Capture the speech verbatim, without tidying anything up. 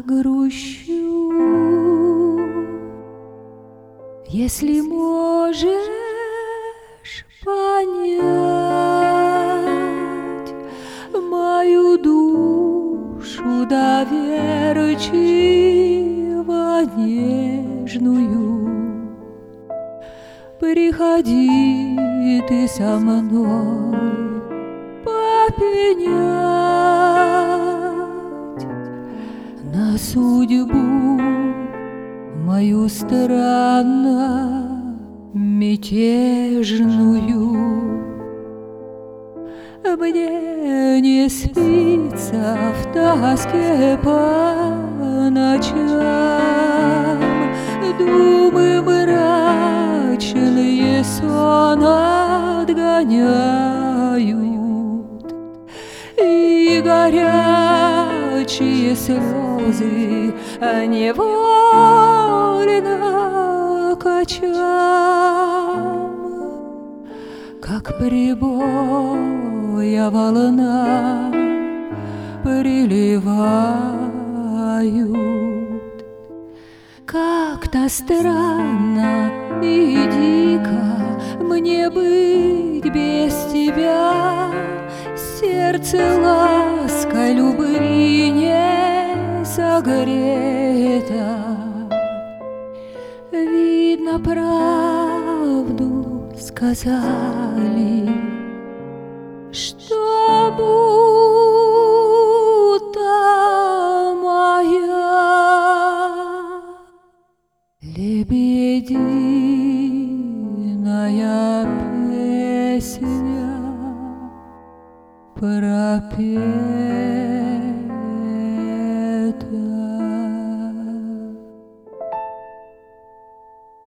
грущу. Если можешь понять мою душу доверчиво нежную, приходи ты со мной попенять на судьбу мою странно мятежную. Мне не спится в тоске по ночам, думы мрачные сон отгоняют, и горячие слезы невольно качам, как прибоя волна приливают. Как-то странно и дико мне быть без тебя, сердце лаской любви не согрето. Видно, правду сказали, что будто моя лебединая песня пропела.